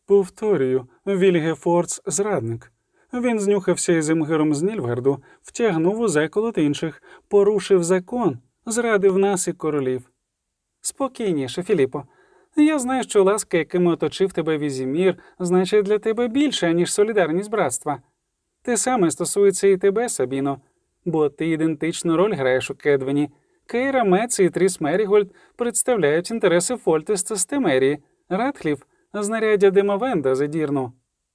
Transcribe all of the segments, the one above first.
Повторюю, Вільгефордс – зрадник. Він знюхався із Імгиром з Нільфгарду, втягнув у заколот інших, порушив закон, зрадив нас і королів. Спокійніше, Філіппо. Я знаю, що ласка, якими оточив тебе Візімір, значить для тебе більше, ніж солідарність братства. Те саме стосується і тебе, Сабіно, бо ти ідентичну роль граєш у Кедвені. Кейра Мец і Тріс Мерігольд представляють інтереси Фольтеста з Темерії, Радкліф – знаряддя Демовенда з Едірну.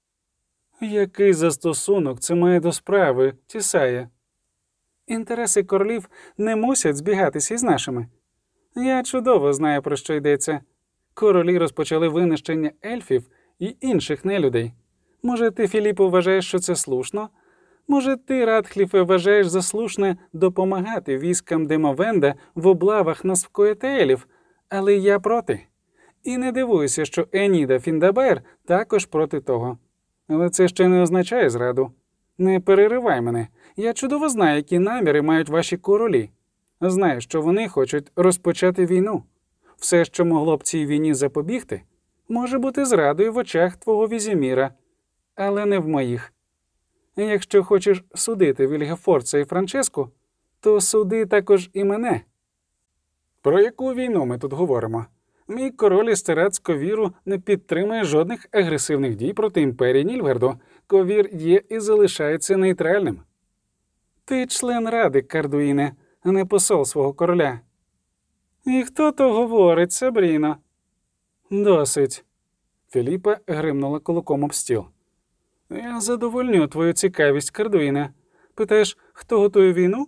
Який застосунок це має до справи, Тісає? Інтереси королів не мусять збігатися із нашими. Я чудово знаю, про що йдеться. Королі розпочали винищення ельфів і інших нелюдей. Може, ти, Філіппо, вважаєш, що це слушно? Може, ти, Радкліфе, вважаєш за слушне допомагати військам Демовенда в облавах на Скоєтеелів, але я проти. І не дивуюся, що Еніда Фіндабер також проти того. Але це ще не означає зраду. Не переривай мене. Я чудово знаю, які наміри мають ваші королі. Знаю, що вони хочуть розпочати війну. Все, що могло б цій війні запобігти, може бути зрадою в очах твого Візіміра, але не в моїх. Якщо хочеш судити Вільгефордса і Франческу, то суди також і мене. Про яку війну ми тут говоримо? Мій король Істерат Ковіру не підтримує жодних агресивних дій проти імперії Нільфгарду. Ковір є і залишається нейтральним. Ти член Ради, Кардуїне, а не посол свого короля. І хто то говорить, Сабріно? Досить. Філіппа гримнула кулаком об стіл. Я задовольню твою цікавість, Кардуїне. Питаєш, хто готує війну?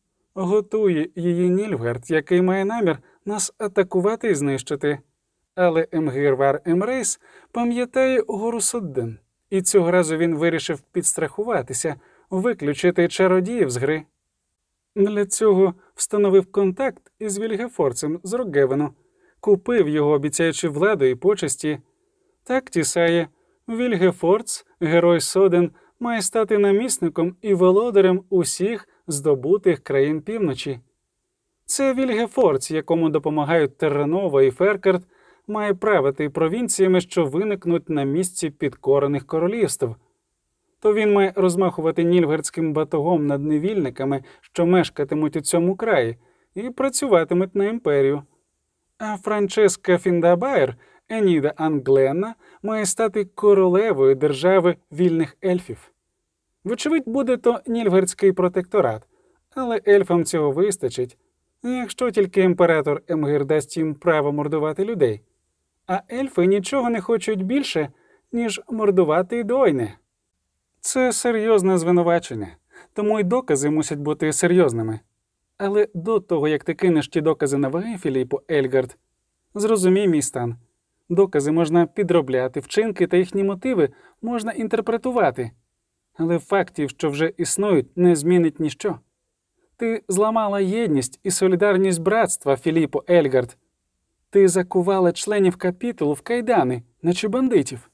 Готує її Нільфгард, який має намір нас атакувати і знищити. Але Емгір Емрейс пам'ятає гору Содден, і цього разу він вирішив підстрахуватися, виключити чародіїв з гри. Для цього встановив контакт із Вільгефорцем з Рокгевену, купив його, обіцяючи владу і почесті. Так, Тісає, Вільгефорц, герой Соден, має стати намісником і володарем усіх здобутих країн півночі. Це Вільгефорц, якому допомагають Терранова і Феркард, має правити провінціями, що виникнуть на місці підкорених королівств. То він має розмахувати нільфгардським батогом над невільниками, що мешкатимуть у цьому краї, і працюватимуть на імперію. А Франческа Фіндабаєр, Еніда Англенна, має стати королевою держави вільних ельфів. Вочевидь, буде то нільфгардський протекторат, але ельфам цього вистачить, якщо тільки імператор Емгир дасть їм право мордувати людей. А ельфи нічого не хочуть більше, ніж мордувати Дойне. Це серйозне звинувачення, тому й докази мусять бути серйозними. Але до того, як ти кинеш ті докази на ваги, Філіппо Ельгард, зрозумій мій стан. Докази можна підробляти, вчинки та їхні мотиви можна інтерпретувати. Але фактів, що вже існують, не змінить ніщо. Ти зламала єдність і солідарність братства, Філіппо Ельгард. Ти закувала членів капітулу в кайдани, наче бандитів.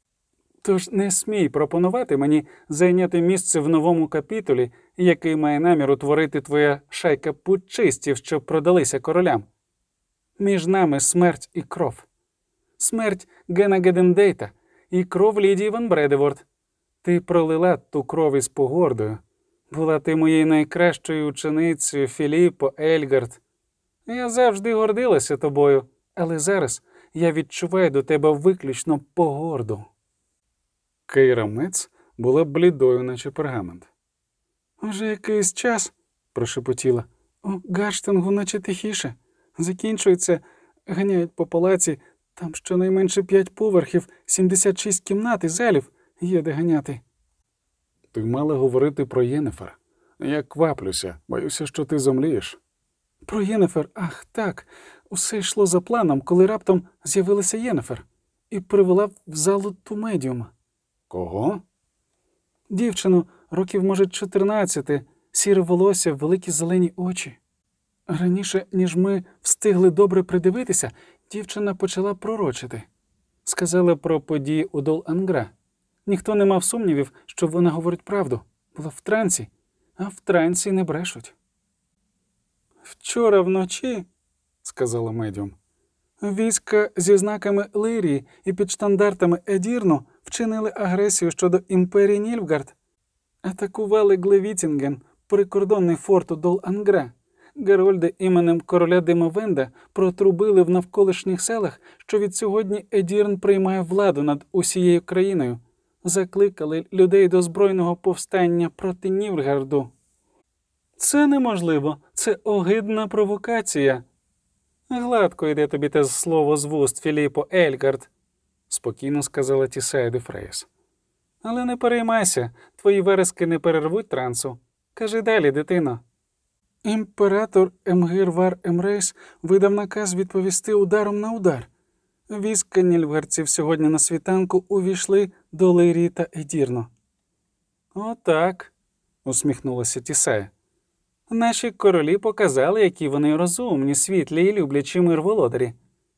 Тож не смій пропонувати мені зайняти місце в новому капітулі, який має намір утворити твоя шайка путчистів, що продалися королям. Між нами смерть і кров. Смерть Гена Гедендейта і кров Лідії Ван Бредеворд. Ти пролила ту кров із погордою. Була ти моєю найкращою ученицею, Філіппо Ельгард. Я завжди гордилася тобою, але зараз я відчуваю до тебе виключно погорду. Кейра Мец була блідою, наче пергамент. «Уже якийсь час», – прошепотіла, – «у Гаштангу наче тихіше. Закінчується, ганяють по палаці, там щонайменше 5 поверхів, 76 кімнат і залів є де ганяти». «Ти мала говорити про Єнефер. Я кваплюся, боюся, що ти зомлієш». «Про Єнефер? Ах, так. Усе йшло за планом, коли раптом з'явилася Єнефер і привела в залу ту медіума». «Кого?» «Дівчину, років, може, 14, сіре волосся, великі зелені очі. Раніше, ніж ми встигли добре придивитися, дівчина почала пророчити. Сказала про події у Дол-Ангра. Ніхто не мав сумнівів, що вона говорить правду. Була в трансі, а в трансі не брешуть». «Вчора вночі, – сказала медіум, – Війська зі знаками Лирії і під штандартами Едірну вчинили агресію щодо імперії Нільфгард. Атакували Глевітінген, прикордонний форт у Дол-Ангра. Герольди іменем короля Демовенда протрубили в навколишніх селах, що відсьогодні Едірн приймає владу над усією країною. Закликали людей до збройного повстання проти Нільфгарду. Це неможливо, це огидна провокація. Гладко йде тобі те слово з вуст, Філіппо Ельгард, спокійно сказала Тісея де Фрейс. Але не переймайся, твої верески не перервуть трансу. Кажи далі, дитино. Імператор Емгир Вар Емрейс видав наказ відповісти ударом на удар. Війська нільфгардців сьогодні на світанку увійшли до Лирії та Едірну. Отак, усміхнулася Тісея. Наші королі показали, які вони розумні, світлі і люблячі мир володарі.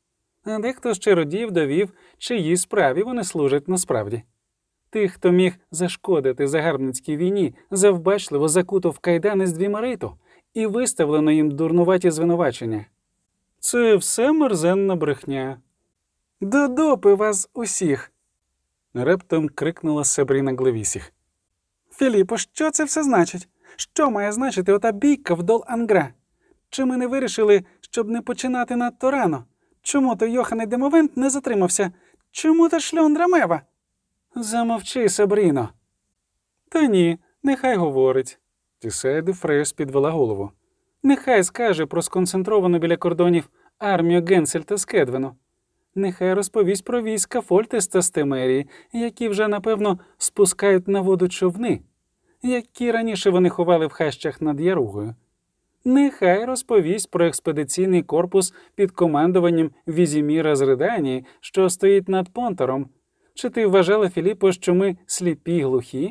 А дехто з чародіїв довів, чиїй справі вони служать насправді. Тих, хто міг зашкодити загарбницькій війні, завбачливо закуто в кайдани з двімариту і виставлено їм дурнуваті звинувачення. Це все мерзенна брехня. До допи вас усіх! Раптом крикнула Сабріна Глевісіх. Філіппо, що це все значить? Що має значити ота бійка в Дол-Ангра? Чи ми не вирішили, щоб не починати надто рано? Чому то Йоханн Демовент не затримався? Чому та шльондра Мева? Замовчи, Сабріно. Та ні, нехай говорить. Тісея де Фрейс підвела голову. Нехай скаже про сконцентровану біля кордонів армію Генсельта з Кедвену. Нехай розповість про війська Фольтеста з Темерії, які вже, напевно, спускають на воду човни, які раніше вони ховали в хащах над Яругою. Нехай розповість про експедиційний корпус під командуванням Візіміра з Реданії, що стоїть над Понтором. Чи ти вважала, Філіппо, що ми сліпі й глухі?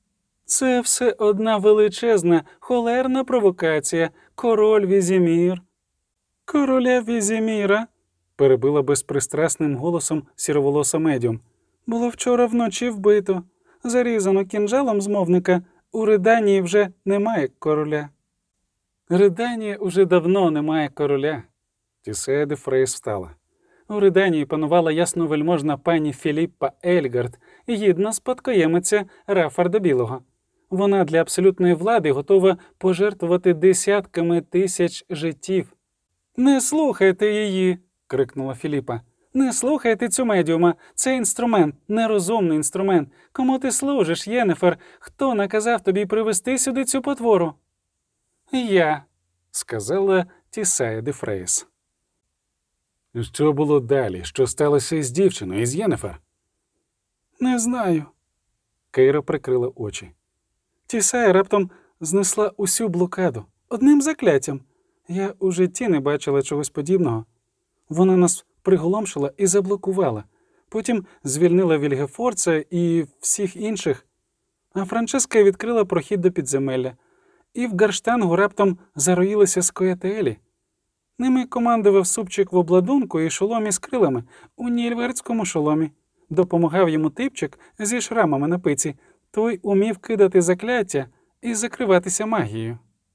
Це все одна величезна, холерна провокація. Король Візімір. Короля Візіміра, перебила безпристрасним голосом сіроволоса медіум. Було вчора вночі вбито. Зарізано кінжалом змовника. У Реданії вже немає короля. Реданії уже давно немає короля. Тісея де Фрейс встала. У Реданії панувала ясновельможна пані Філіппа Ельгард, гідна спадкоємиця Рафарда Білого. Вона для абсолютної влади готова пожертвувати десятками тисяч життів. «Не слухайте її!» – крикнула Філіппа. «Не слухайте цю медіума. Це інструмент, нерозумний інструмент. Кому ти служиш, Єнефер? Хто наказав тобі привезти сюди цю потвору?» «Я», – сказала Тісея де Фрейс. Що було далі? Що сталося із дівчиною, із Єнефер? Не знаю. Кейра прикрила очі. Тісея раптом знесла усю блокаду. Одним закляттям. Я у житті не бачила чогось подібного. Вона нас приголомшила і заблокувала. Потім звільнила Вільгефорца і всіх інших. А Франческа відкрила прохід до підземелля. І в Гарштангу раптом зароїлися скоятелі. Ними командував супчик в обладунку і шоломі з крилами у нільфгардському шоломі. Допомагав йому типчик зі шрамами на пиці. Той умів кидати закляття і закриватися магією.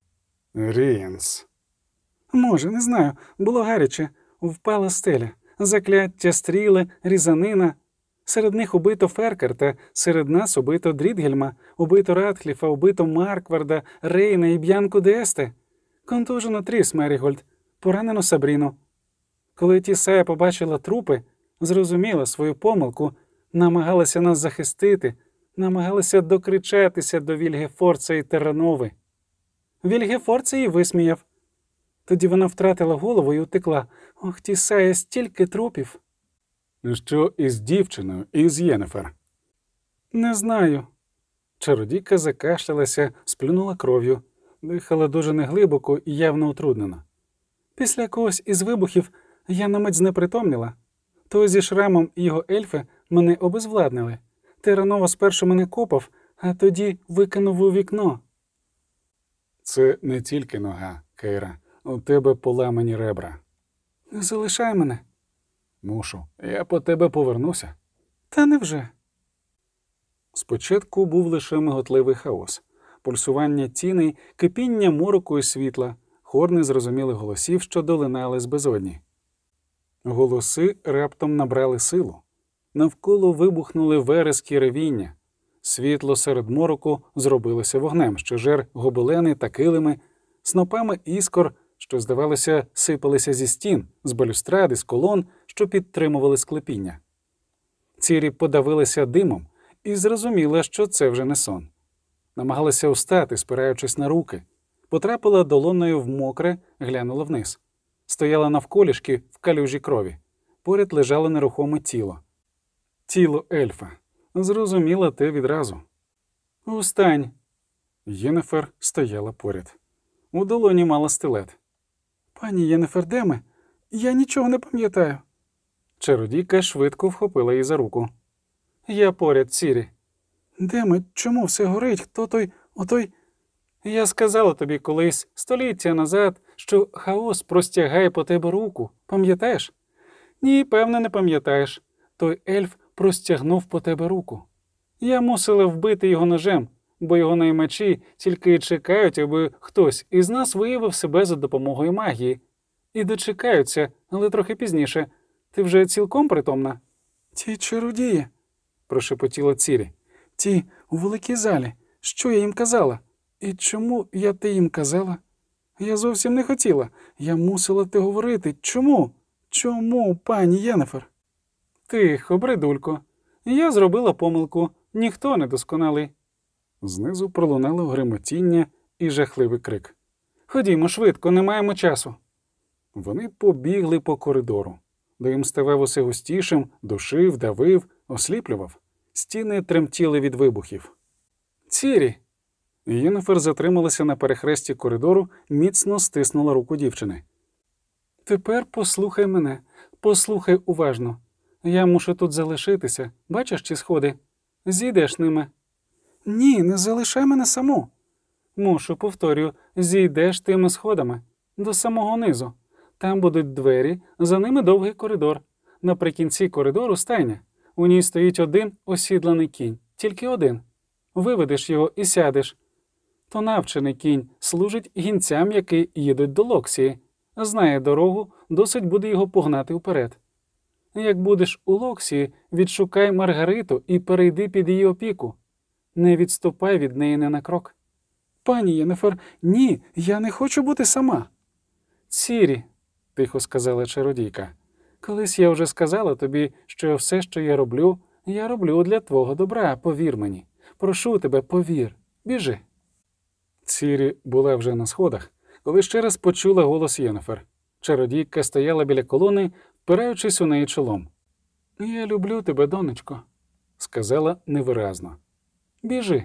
Рінс. Може, не знаю. Було гаряче. Впала стеля. Закляття, стріли, різанина. Серед них убито Феркарта, серед нас убито Дрідгельма, убито Радхліфа, убито Маркварда, Рейна і Б'янку Десте. Контужено Тріс Мерігольд. Поранено Сабріну. Коли Тісея побачила трупи, зрозуміла свою помилку, намагалася нас захистити, намагалася докричатися до Вільгефорца і Терранови. Вільгефорца її висміяв. Тоді вона втратила голову і утекла. Ох, Тісея, стільки трупів. Що із дівчиною, із Єнефер? Не знаю. Чародійка закашлялася, сплюнула кров'ю, дихала дуже неглибоко і явно утруднено. Після когось із вибухів я на мить знепритомніла. То зі шрамом і його ельфи мене обезвладнили. Терранова спершу мене копав, а тоді викинув у вікно. Це не тільки нога, Кейра. У тебе поламані ребра. Не залишай мене. Мушу. Я по тебе повернуся. Та невже? Спочатку був лише миготливий хаос. Пульсування тіней, кипіння мороку і світла, хор незрозумілих голосів, що долинали з безодні. Голоси раптом набрали силу. Навколо вибухнули верески ревіння. Світло серед мороку зробилося вогнем, що жер гобелени та килими, снопами іскор, що, здавалося, сипалися зі стін, з балюстради, з колон, що підтримували склепіння. Цірі подавилася димом і зрозуміла, що це вже не сон. Намагалася устати, спираючись на руки. Потрапила долоною в мокре, глянула вниз. Стояла навколішки в калюжі крові. Поряд лежало нерухоме тіло. Тіло ельфа. Зрозуміла те відразу. «Устань!» Єнефер стояла поряд. У долоні мала стилет. «Пані Єнефер, де ми? Я нічого не пам'ятаю». Чародійка швидко вхопила її за руку. «Я поряд, Цірі». «Де ми? Чому все горить? Хто той? Отой?» «Я сказала тобі колись, століття назад, що хаос простягає по тебе руку. Пам'ятаєш?» «Ні, певне, не пам'ятаєш. Той ельф простягнув по тебе руку. Я мусила вбити його ножем, бо його наймачі тільки й чекають, аби хтось із нас виявив себе за допомогою магії. І дочекаються, але трохи пізніше. Ти вже цілком притомна?» «Ті чародії», – прошепотіла Цірі. «Ті у великій залі. Що я їм казала? І чому я те їм казала? Я зовсім не хотіла. Я мусила те говорити. Чому? Чому, пані Єнефер?» «Тихо, бредулько. Я зробила помилку. Ніхто не досконалий». Знизу пролунало гремотіння і жахливий крик. «Ходімо швидко, не маємо часу». Вони побігли по коридору. Дим ставав усе густішим, душив, давив, осліплював. Стіни тремтіли від вибухів. «Цірі!» Єнефер затрималася на перехресті коридору, міцно стиснула руку дівчини. «Тепер послухай мене, послухай уважно. Я мушу тут залишитися. Бачиш ці сходи? Зійдеш ними». «Ні, не залишай мене саму». «Мушу, повторюю, зійдеш тими сходами. До самого низу. Там будуть двері, за ними довгий коридор. Наприкінці коридору стайня. У ній стоїть один осідланий кінь. Тільки один. Виведеш його і сядеш. То навчений кінь служить гінцям, які їдуть до Локсії. Знає дорогу, досить буде його погнати вперед. Як будеш у Локсії, відшукай Маргариту і перейди під її опіку. Не відступай від неї не на крок». «Пані Єнефер, ні, я не хочу бути сама». «Цірі», – тихо сказала чародійка, – «колись я вже сказала тобі, що все, що я роблю для твого добра, повір мені. Прошу тебе, повір. Біжи». Цірі була вже на сходах, коли ще раз почула голос Єнефер. Чародійка стояла біля колони, впираючись у неї чолом. «Я люблю тебе, донечко», – сказала невиразно. «Біжи».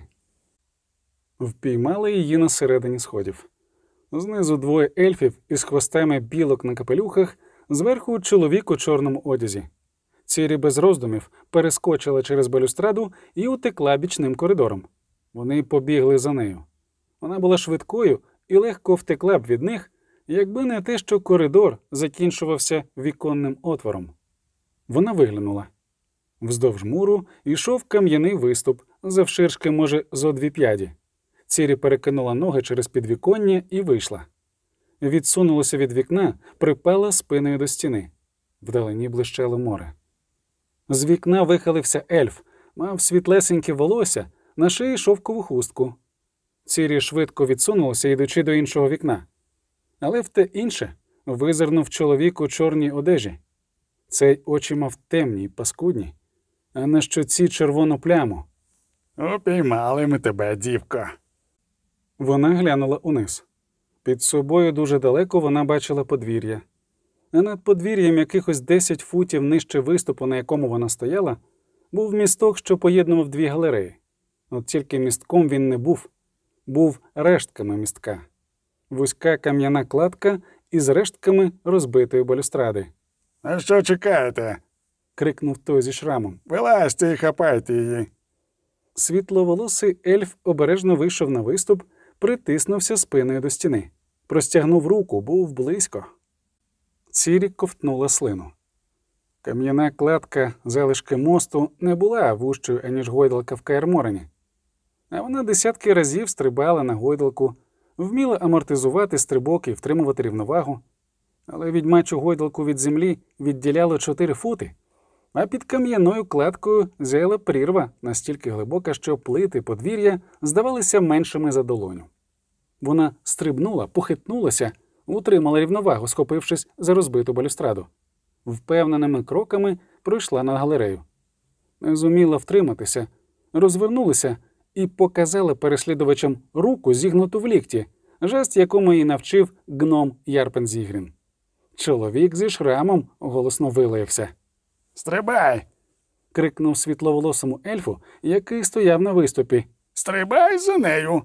Впіймали її на середині сходів. Знизу двоє ельфів із хвостами білок на капелюхах, зверху чоловік у чорному одязі. Цірі без роздумів перескочила через балюстраду і утекла бічним коридором. Вони побігли за нею. Вона була швидкою і легко втекла б від них, якби не те, що коридор закінчувався віконним отвором. Вона виглянула. Вздовж муру йшов кам'яний виступ, завширшки, може, зо 2 п'яді. Цірі перекинула ноги через підвіконня і вийшла. Відсунулася від вікна, припала спиною до стіни. Вдалині блищало море. З вікна вихилився ельф, мав світлесеньке волосся, на шиї шовкову хустку. Цірі швидко відсунулася, йдучи до іншого вікна. Але в те інше визирнув чоловік у чорній одежі. Цей очі мав темні й паскудні, а на щоці червону пляму. «Упіймали ми тебе, дівко!» Вона глянула униз. Під собою дуже далеко вона бачила подвір'я. А над подвір'ям якихось 10 футів нижче виступу, на якому вона стояла, був місток, що поєднував 2 галереї. От тільки містком він не був. Був рештками містка. Вузька кам'яна кладка із рештками розбитої балюстради. «А що чекаєте?» – крикнув той зі шрамом. «Вилазьте і хапайте її!» Світловолосий ельф обережно вийшов на виступ, притиснувся спиною до стіни. Простягнув руку, був близько. Цірі ковтнула слину. Кам'яна кладка залишки мосту не була вужчою, аніж гойдалка в Каер-Морені. А вона десятки разів стрибала на гойдалку, вміла амортизувати стрибок і втримувати рівновагу. але відьмачу гойдалку від землі відділяло 4 фути, а під кам'яною кладкою зяяла прірва настільки глибока, що плити подвір'я здавалися меншими за долоню. Вона стрибнула, похитнулася, утримала рівновагу, схопившись за розбиту балюстраду. Впевненими кроками пройшла на галерею. Не зуміла втриматися, розвернулася і показала переслідувачам руку, зігнуту в лікті, жест, якому її навчив гном Ярпензігрін. Чоловік зі шрамом голосно вилаявся. «Стрибай!» — крикнув світловолосому ельфу, який стояв на виступі. «Стрибай за нею!»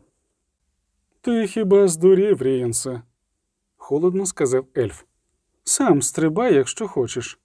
«Ти хіба здурів, Рієнсе?» — холодно сказав ельф. «Сам стрибай, якщо хочеш».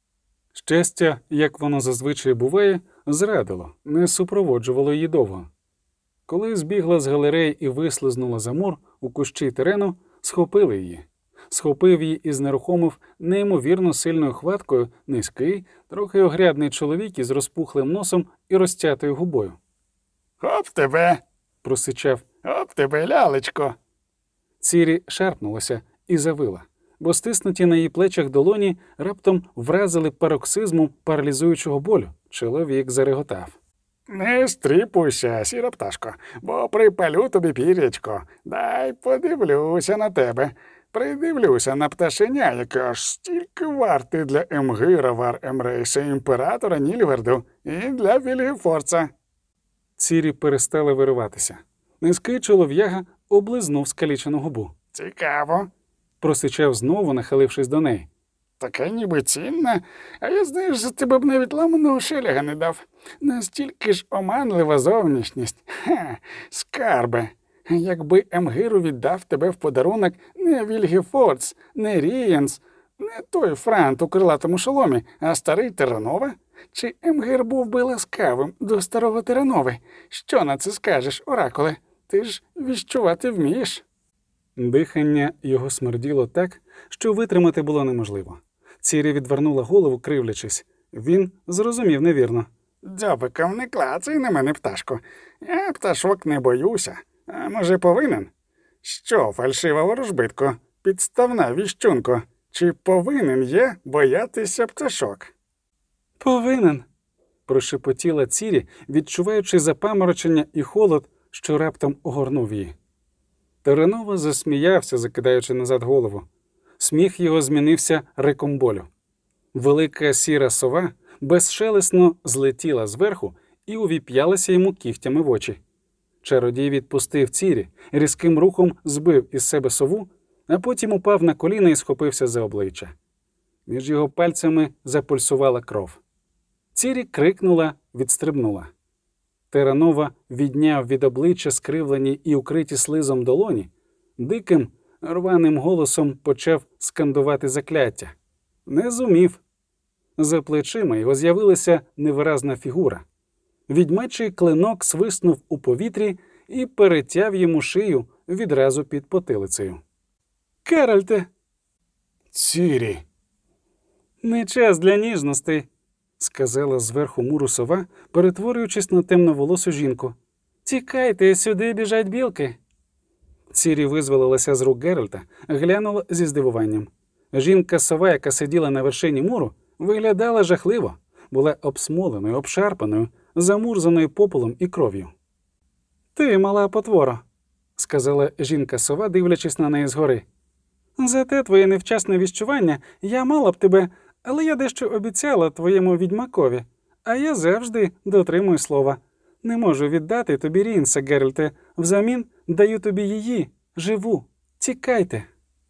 Щастя, як воно зазвичай буває, зрадило, не супроводжувало її довго. Коли збігла з галереї і вислизнула за мур у кущі терену, схопили її. Схопив її і знерухомив неймовірно сильною хваткою низький, трохи огрядний чоловік із розпухлим носом і розтятою губою. «Оп тебе!» — просичав. «Оп тебе, лялечко!» Цірі шарпнулася і завила, бо стиснуті на її плечах долоні раптом вразили пароксизмом паралізуючого болю. Чоловік зареготав. «Не стріпуйся, сіра пташко, бо припалю тобі пір'ячко. Дай подивлюся на тебе. Придивлюся на пташеня, яке аж стільки варти для Емгира Вар Емрейса, імператора Нільверду, і для Вільгефорца». Цірі перестали вириватися. Низький чолов'яга облизнув скалічену губу. «Цікаво. Просичав знову, нахилившись до неї. Таке ніби цінне, а я, знаєш, за тебе б навіть ламаного шеляга не дав. Настільки ж оманлива зовнішність. Скарбе. Якби Емгиру віддав тебе в подарунок не Вільгефорц, не Рієнс, не той франт у крилатому шоломі, а старий Теранове? Чи Емгир був би ласкавим до старого Теранове? Що на це скажеш, оракуле? Ти ж віщувати вмієш?» Дихання його смерділо так, що витримати було неможливо. Цірі відвернула голову, кривлячись. Він зрозумів невірно. «Дзьобиком не клацай на мене, пташко. Я пташок не боюся. А може, повинен? Що, фальшива ворожбитко, підставна віщунко, чи повинен є боятися пташок?» «Повинен», – прошепотіла Цірі, відчуваючи запаморочення і холод, що раптом огорнув її. Теренова засміявся, закидаючи назад голову. Сміх його змінився риком болю. Велика сіра сова безшелесно злетіла зверху і увіп'ялася йому кігтями в очі. Чародій відпустив Цірі, різким рухом збив із себе сову, а потім упав на коліна і схопився за обличчя. Між його пальцями запульсувала кров. Цірі крикнула, відстрибнула. Теренова відняв від обличчя скривлені і укриті слизом долоні, диким, рваним голосом почав скандувати закляття. Не зумів. За плечима його з'явилася невиразна фігура. Відьмачий клинок свиснув у повітрі і перетяв йому шию відразу під потилицею. «Керальте!» «Цірі!» «Не час для ніжностей», – сказала зверху муру сова, перетворюючись на темноволосу жінку. «Тікайте, сюди біжать білки». Цірі визволилася з рук Геральта, глянула зі здивуванням. Жінка-сова, яка сиділа на вершині муру, виглядала жахливо, була обсмоленою, обшарпаною, замурзаною попелом і кров'ю. «Ти, мала потвора», – сказала жінка-сова, дивлячись на неї згори. «За те твоє невчасне віщування я мала б тебе, але я дещо обіцяла твоєму відьмакові, а я завжди дотримую слова. Не можу віддати тобі Рінса, Геральте, взамін даю тобі її, живу. Тікайте».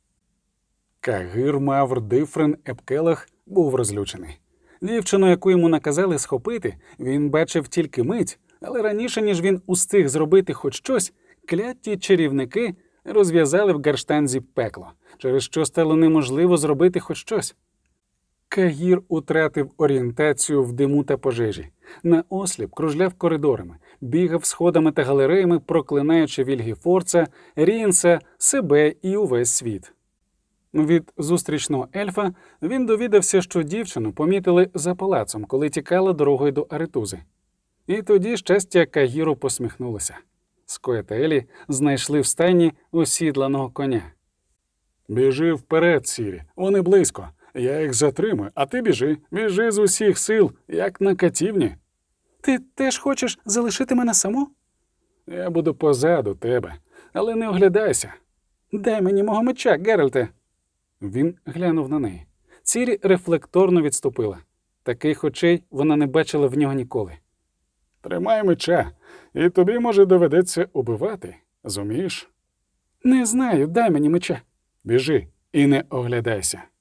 Кагир Мавр Дифрен Епкелах був розлючений. Дівчину, яку йому наказали схопити, він бачив тільки мить, але раніше, ніж він устиг зробити хоч щось, кляті чарівники розв'язали в Гарштанзі пекло, через що стало неможливо зробити хоч щось. Кагір утратив орієнтацію в диму та пожежі. Наосліп кружляв коридорами, бігав сходами та галереями, проклинаючи Вільгефорца, Рієнса, себе і увесь світ. Від зустрічного ельфа він довідався, що дівчину помітили за палацом, коли тікала дорогою до Аретузи. І тоді щастя Кагіру посміхнулося. Скоєтелі знайшли в стайні осідланого коня. Біжи вперед, Сірі, вони близько. Я їх затримую, а ти біжи. Біжи з усіх сил, як на катівні. Ти теж хочеш залишити мене саму? Я буду позаду тебе, але не оглядайся. Дай мені мого меча, Геральте. Він глянув на неї. Цірі рефлекторно відступила. Таких очей вона не бачила в нього ніколи. Тримай меча, і тобі, може, доведеться убивати. Зумієш? Не знаю, дай мені меча. Біжи і не оглядайся.